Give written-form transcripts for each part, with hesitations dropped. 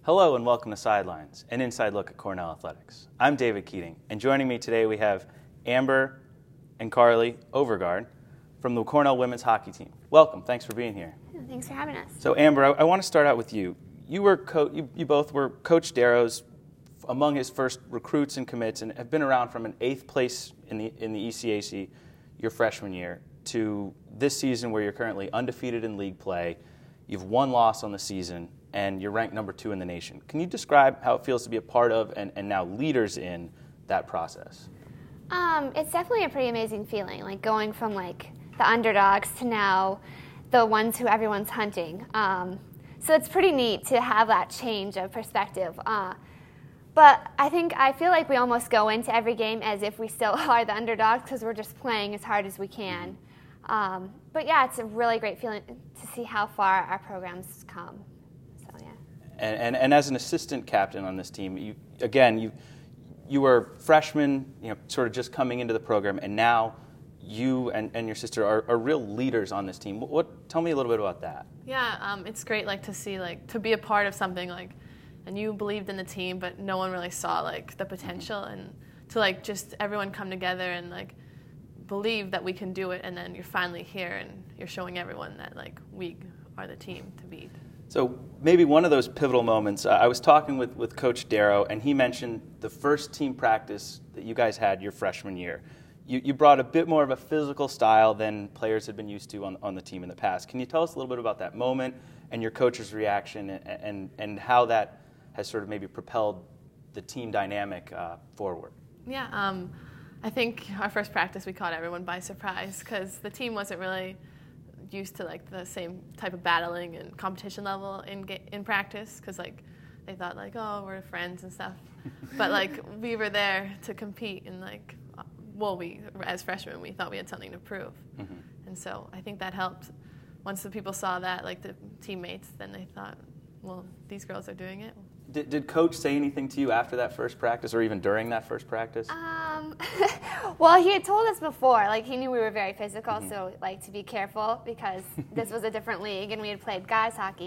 Hello and welcome to Sidelines, an inside look at Cornell Athletics. I'm David Keating, and joining me today we have Amber and Carly Overgaard from the Cornell women's hockey team. Welcome, thanks for being here. Thanks for having us. So Amber, I want to start out with you. You both were Coach Darrow's among his first recruits and commits, and have been around from an 8th place in the ECAC your freshman year to this season where you're currently undefeated in league play. You've one loss on the season, and you're ranked number 2 in the nation. Can you describe how it feels to be a part of and now leaders in that process? It's definitely a pretty amazing feeling, like going from like the underdogs to now the ones who everyone's hunting. So it's pretty neat to have that change of perspective. But I feel like we almost go into every game as if we still are the underdogs because we're just playing as hard as we can. But yeah, it's a really great feeling to see how far our program's come. So yeah. And as an assistant captain on this team, you were freshmen, sort of just coming into the program, and now you and your sister are real leaders on this team. Tell me a little bit about that. Yeah, it's great to see to be a part of something and you believed in the team, but no one really saw the potential, and to just everyone come together and believe that we can do it, and then you're finally here and you're showing everyone that we are the team to beat. So maybe one of those pivotal moments, I was talking with Coach Darrow, and he mentioned the first team practice that you guys had your freshman year. You brought a bit more of a physical style than players had been used to on the team in the past. Can you tell us a little bit about that moment and your coach's reaction and how that has sort of maybe propelled the team dynamic forward? Yeah, I think our first practice we caught everyone by surprise because the team wasn't really used to the same type of battling and competition level in practice because they thought oh, we're friends and stuff, but we were there to compete and we as freshmen we thought we had something to prove, and so I think that helped. Once the people saw that, the teammates, then they thought, well, these girls are doing it. Did Coach say anything to you after that first practice or even during that first practice? Well, he had told us before, he knew we were very physical, so to be careful because this was a different league and we had played guys hockey.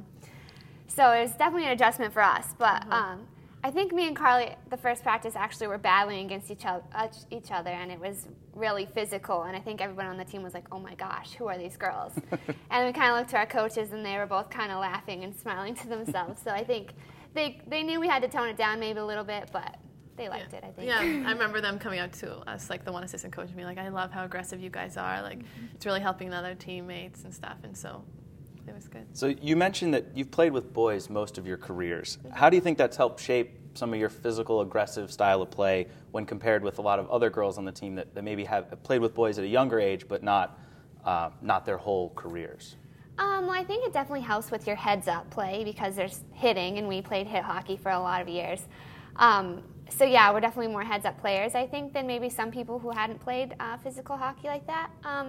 So it was definitely an adjustment for us, but I think me and Carly, the first practice, actually were battling against each other, and it was really physical, and I think everyone on the team was like, oh my gosh, who are these girls? And we kind of looked to our coaches, and they were both kind of laughing and smiling to themselves, so I think they knew we had to tone it down maybe a little bit, but they liked it, I think. Yeah, I remember them coming up to us, the one assistant coach, and being like, I love how aggressive you guys are, it's really helping the other teammates and stuff, and so it was good. So you mentioned that you've played with boys most of your careers. How do you think that's helped shape some of your physical, aggressive style of play when compared with a lot of other girls on the team that maybe have played with boys at a younger age but not their whole careers? Well, I think it definitely helps with your heads-up play because there's hitting, and we played hit hockey for a lot of years. So yeah, we're definitely more heads-up players, I think, than maybe some people who hadn't played physical hockey like that.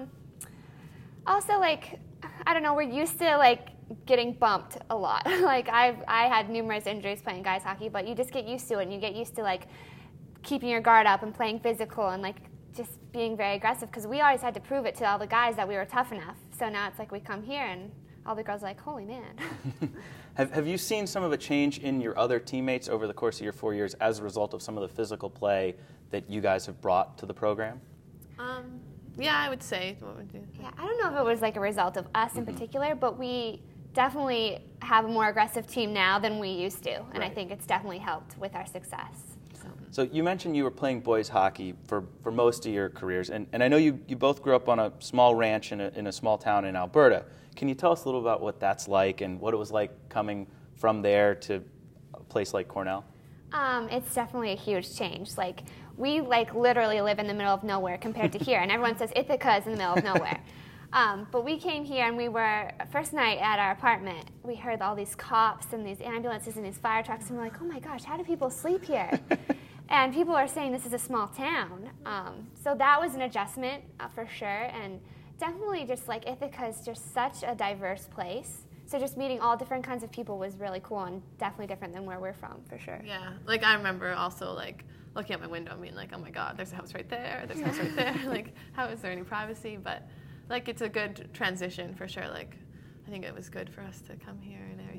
Also, I don't know, we're used to getting bumped a lot. I had numerous injuries playing guys hockey, but you just get used to it, and you get used to keeping your guard up and playing physical and just being very aggressive because we always had to prove it to all the guys that we were tough enough. So now it's we come here and all the girls are holy man. Have you seen some of a change in your other teammates over the course of your 4 years as a result of some of the physical play that you guys have brought to the program? Yeah, I would say. What would you? Yeah, I don't know if it was a result of us in particular, but we definitely have a more aggressive team now than we used to, and I think it's definitely helped with our success. So you mentioned you were playing boys hockey for most of your careers, and I know you both grew up on a small ranch in a small town in Alberta. Can you tell us a little about what that's like and what it was like coming from there to a place like Cornell? It's definitely a huge change. We literally live in the middle of nowhere compared to here, and everyone says Ithaca is in the middle of nowhere. But we came here, and we were, first night at our apartment, we heard all these cops and these ambulances and these fire trucks, and we're like, oh my gosh, how do people sleep here? And people are saying this is a small town. So that was an adjustment for sure, and definitely just Ithaca is just such a diverse place. So just meeting all different kinds of people was really cool and definitely different than where we're from, for sure. Yeah, I remember also looking out my window and being oh my God, there's a house right there, there's a house right there. How is there any privacy? But it's a good transition for sure. I think it was good for us to come here and everything.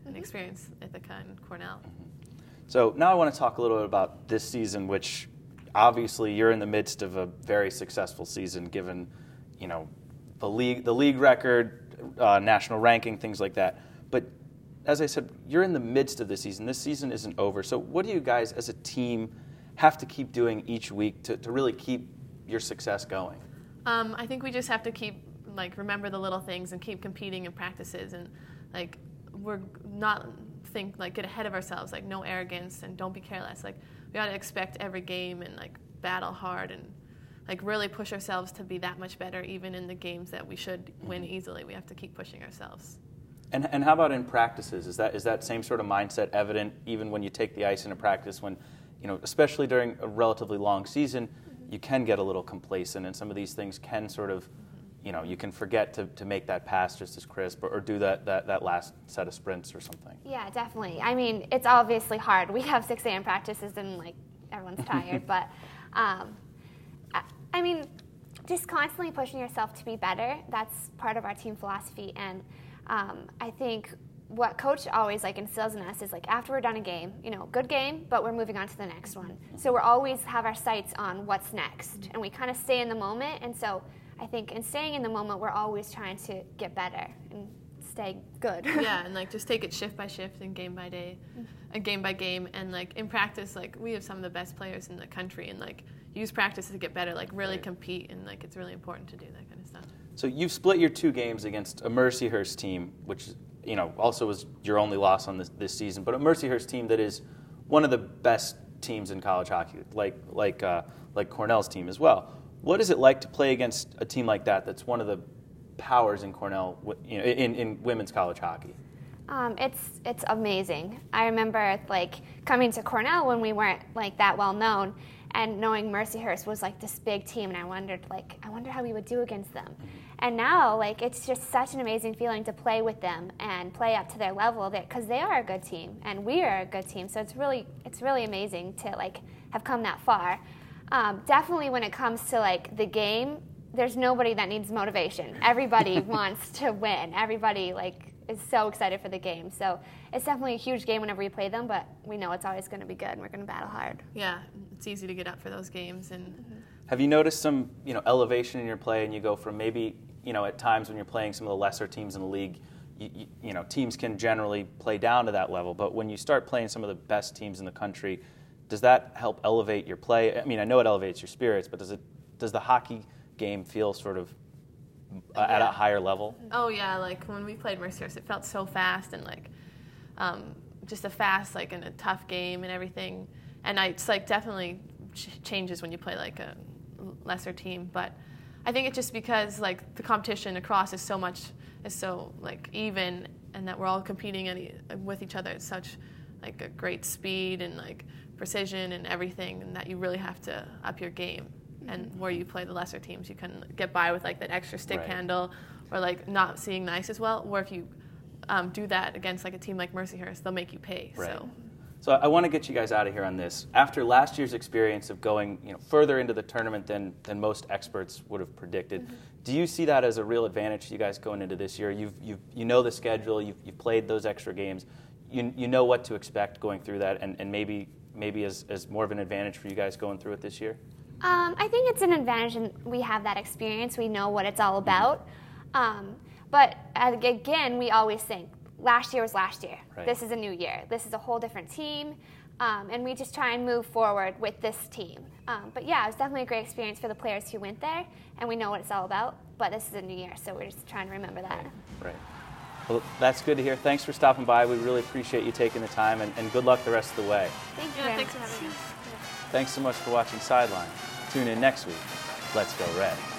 an experience Ithaca and Cornell. So now I want to talk a little bit about this season, which obviously you're in the midst of a very successful season, given the league record, national ranking, things like that. But as I said, you're in the midst of the season. This season isn't over. So what do you guys as a team have to keep doing each week to really keep your success going? I think we just have to keep remember the little things and keep competing in practices, and we're not get ahead of ourselves, no arrogance, and don't be careless. We got to expect every game and battle hard and really push ourselves to be that much better, even in the games that we should win easily. We have to keep pushing ourselves. And how about in practices? Is that same sort of mindset evident even when you take the ice in a practice, when, especially during a relatively long season, you can get a little complacent, and some of these things can sort of, you can forget to make that pass just as crisp, or do that last set of sprints or something. Yeah, definitely. I mean, it's obviously hard. We have 6 a.m. practices and everyone's tired, but I mean, just constantly pushing yourself to be better, that's part of our team philosophy. And I think what coach always instills in us is after we're done a game, good game, but we're moving on to the next one. So we're always have our sights on what's next, and we kind of stay in the moment. And so I think in staying in the moment, we're always trying to get better and stay good. Yeah, and just take it shift by shift and game by day, and game by game. And in practice, we have some of the best players in the country, and use practice to get better, really compete, and it's really important to do that kind of stuff. So you've split your 2 games against a Mercyhurst team, which also was your only loss on this season, but a Mercyhurst team that is one of the best teams in college hockey, like Cornell's team as well. What is it like to play against a team like that? That's one of the powers in Cornell, in women's college hockey. It's amazing. I remember coming to Cornell when we weren't that well known, and knowing Mercyhurst was this big team, and I wondered how we would do against them. And now it's just such an amazing feeling to play with them and play up to their level, because they are a good team and we are a good team. So it's really amazing to have come that far. Definitely when it comes to the game, there's nobody that needs motivation. Everybody wants to win. Everybody is so excited for the game. So it's definitely a huge game whenever we play them, but we know it's always going to be good and we're going to battle hard. Yeah, it's easy to get up for those games. And have you noticed some elevation in your play, and you go from maybe at times when you're playing some of the lesser teams in the league, teams can generally play down to that level, but when you start playing some of the best teams in the country, does that help elevate your play? I mean, I know it elevates your spirits, but does the hockey game feel sort of at a higher level? Oh yeah, when we played Mercyhurst, it felt so fast, and just a fast and a tough game and everything. And it's definitely changes when you play a lesser team, but I think it's just because the competition across is so even, and that we're all competing with each other at such a great speed and precision and everything, and that you really have to up your game. And where you play the lesser teams, you can get by with that extra stick handle, or not seeing the ice as well. Where if you do that against a team like Mercyhurst, they'll make you pay. Right. So I want to get you guys out of here on this. After last year's experience of going further into the tournament than most experts would have predicted, do you see that as a real advantage to you guys going into this year? You know the schedule, you've played those extra games, you know what to expect going through that, and maybe as more of an advantage for you guys going through it this year? I think it's an advantage, and we have that experience. We know what it's all about. But again, we always think, last year was last year. Right. This is a new year. This is a whole different team. And we just try and move forward with this team. But yeah, it was definitely a great experience for the players who went there, and we know what it's all about. But this is a new year, so we're just trying to remember that. Right. Well, that's good to hear. Thanks for stopping by. We really appreciate you taking the time, and good luck the rest of the way. Thank you. Yeah, thanks for having us. Thanks so much for watching Sideline. Tune in next week. Let's go Red.